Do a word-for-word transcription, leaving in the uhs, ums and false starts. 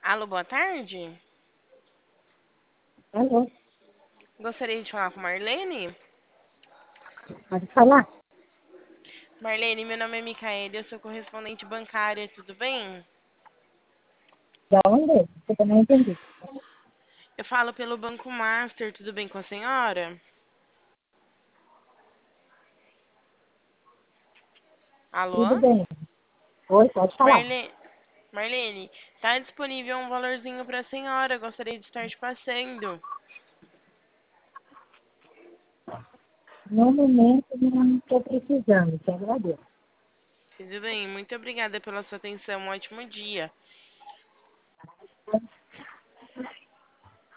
Alô, boa tarde. Alô, Gostaria de falar com Marlene. pode falar? Marlene, meu nome é Micaela, eu sou correspondente bancária, tudo bem? Da onde? Eu também entendi. Eu falo pelo Banco Master, tudo bem com a senhora? Tudo Alô? bem. Oi, pode falar. Marlene, Marlene, tá disponível um valorzinho para a senhora, gostaria de estar te passando. No momento, não estou precisando, te agradeço. Tudo bem, muito obrigada pela sua atenção, um ótimo dia.